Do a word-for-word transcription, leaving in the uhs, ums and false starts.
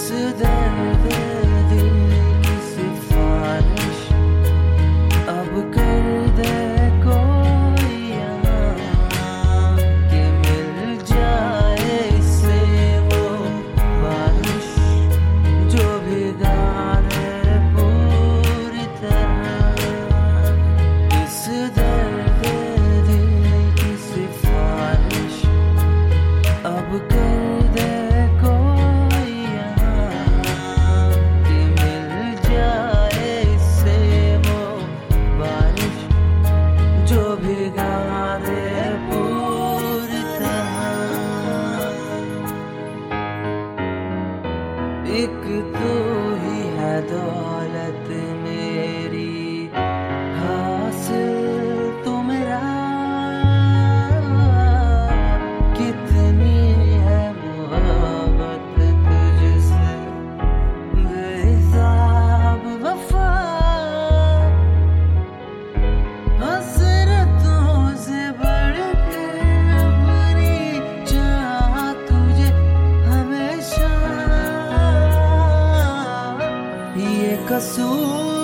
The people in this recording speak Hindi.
दर्द दिल की सिफारिश अब कर दे कोई यहाँ कि मिल जाए इससे वो बारिश जो भिगा दे पूरी तरह। इस दर्द दिल की सिफारिश अब कर दे एक तो ही है दौलत मेरी हासिल तो मेरा कितनी है मोहब्बत तुझसे बेहिसाब वफा हसरतों से बढ़कर अपनी चाह तुझे हमेशा ये कसूर